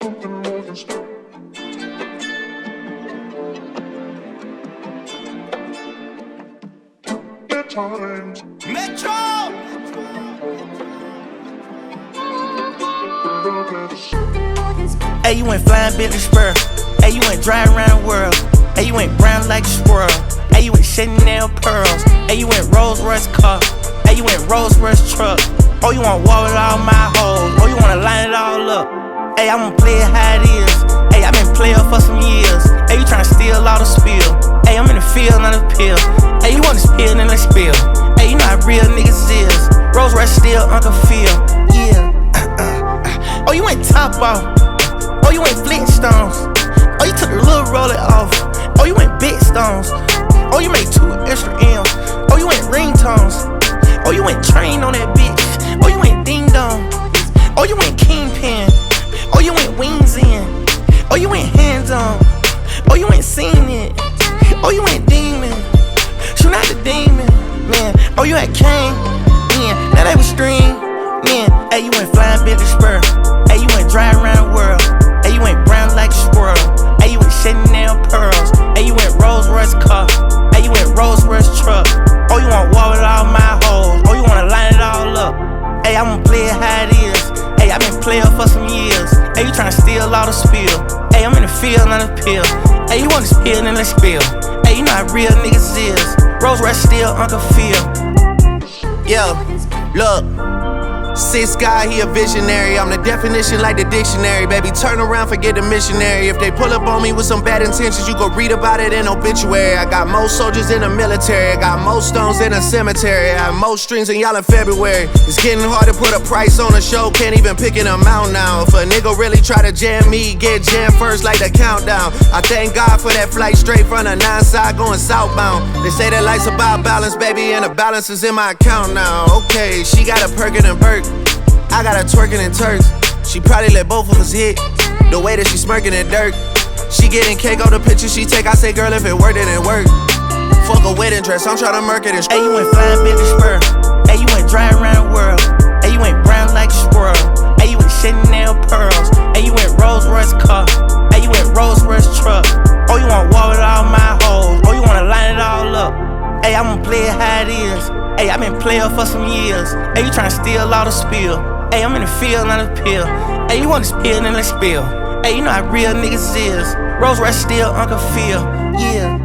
something more than stuff. At times, Metro! love is Hey, you went flying Billy Spur. Hey, you went driving around the world. Hey, you went brown like a squirrel. Hey, you went Chanel pearls. Hey, you went Rolls Royce car. Hey, you went Rolls Royce truck. Oh, you wanna walk with all my hoes. Oh, you wanna line it all up. Hey, I wanna play it how it is. Hey, I been playing for some years. Hey, you tryna steal all the spill. Hey, I'm in the field, not a pill. Hey, you want to spill, then let's spill. Hey, you know how real niggas is. Rolls Royce still Uncle Phil. Yeah. Oh, you went top off. Oh, you went Flintstones. Oh, you took the little roller off. Oh, you went big stones. Oh, you made 2 extra M's. Oh, you went ringtones. Oh, you went train on that bitch. Oh, you went ding dong. Oh, you went kingpin. Oh, you went wings in. Oh, you went hands on. Oh, you went seen it. Oh, you went demon. Shoot out the demon, man. Oh, you had Kane. Man, now they was stream. Man, hey, you went flying Billy Spur. Hey, you went driving around the world. Hey, you went brown like a squirrel. Hey, you went Chanel pearls. Hey, you went Rolls Royce car. Hey, you went Rolls Royce truck. Oh, you wanna walk with all my hoes. Oh, you wanna line it all up. Hey, I wanna play it how it is. Hey, I been playing for some years. Hey, you tryna steal all the spill. Hey, I'm in the field, not a pill. Hey, you wanna spill, then let's spill. Hey, you know how real niggas is. Rolls Royce still Uncle Phil. Yeah, look. Six guy, he a visionary. I'm the definition like the dictionary. Baby, turn around, forget the missionary. If they pull up on me with some bad intentions, you go read about it in obituary. I got more soldiers in the military. I got more stones in a cemetery. I have more strings than y'all in February. It's getting hard to put a price on a show. Can't even pick an amount now. If a nigga really try to jam me, get jammed first like the countdown. I thank God for that flight straight from the 9 side going southbound. They say that life's about balance, baby, and the balance is in my account now. Okay, she got a Perkin and Perk. I got her twerking in Turks. She probably let both of us hit. The way that she smirking at dirt. She getting cake on the picture she take. I say, girl, if it worked, then it worked. Fuck a wedding dress, I'm tryna murk it and Hey, you went flying Billy Spur. Hey, you went driving around the world. Hey, you went brown like a squirrel. Hey, you went Chanel pearls. Hey, you went Rolls Royce car. Hey, you went Rolls Royce truck. Oh, you wanna walk with all my hoes. Oh, you wanna line it all up. Hey, I wanna play it how it is. Hey, I been playing for some years. Hey, you tryna steal all the spill. Hey, I'm in the field, not a pill. Hey, you wanna spill, then let's spill. Hey, you know how real niggas is. Rolls Royce still Uncle Phil. Yeah.